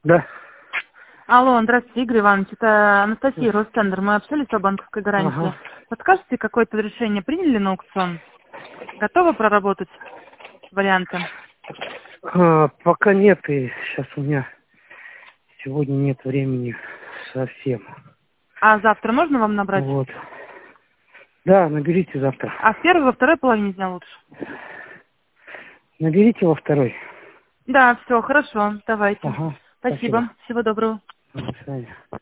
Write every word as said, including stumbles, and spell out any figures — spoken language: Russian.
Да. Алло, здравствуйте, Игорь Иванович, это Анастасия, Ростендер. Мы общались о банковской гарантии. Ага. Подскажете, какое-то решение приняли на аукцион? Готовы проработать варианты? А, пока нет, и сейчас у меня сегодня нет времени совсем. А завтра можно вам набрать? Вот. Да, наберите завтра. А в первой, во второй половине дня лучше? Наберите во второй. Да, все, хорошо, давайте. Ага. Спасибо, Спасибо. всего доброго. До свидания.